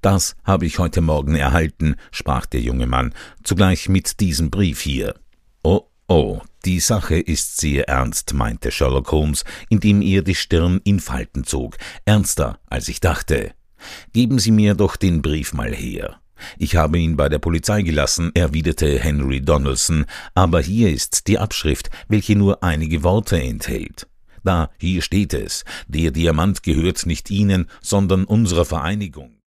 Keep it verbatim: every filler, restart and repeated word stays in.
»Das habe ich heute Morgen erhalten«, sprach der junge Mann, »zugleich mit diesem Brief hier.« »Oh, oh, die Sache ist sehr ernst«, meinte Sherlock Holmes, indem er die Stirn in Falten zog, »ernster, als ich dachte. Geben Sie mir doch den Brief mal her.« »Ich habe ihn bei der Polizei gelassen«, erwiderte Henry Donaldson, »aber hier ist die Abschrift, welche nur einige Worte enthält. Da, hier steht es, der Diamant gehört nicht Ihnen, sondern unserer Vereinigung.«